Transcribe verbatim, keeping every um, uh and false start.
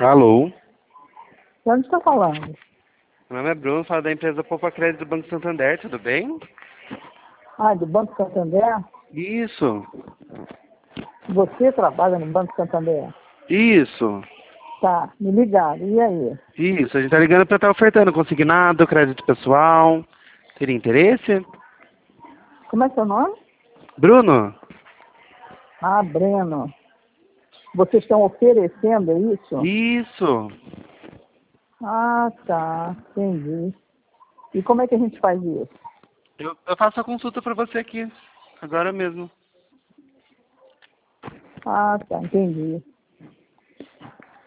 Alô? De onde está falando? Meu nome é Bruno, falo da empresa Poupa Crédito do Banco Santander, tudo bem? Ah, do Banco Santander? Isso, Você trabalha no Banco Santander? isso, Tá, me ligaram. E aí? isso. A gente tá ligando pra estar ofertando consignado, crédito pessoal. Teria interesse? Como é seu nome? Bruno? Ah, Breno. Vocês estão oferecendo, é isso? Isso. Ah, tá. Entendi. E como é que a gente faz isso? Eu, eu faço a consulta pra você aqui, agora mesmo. Ah, tá. Entendi.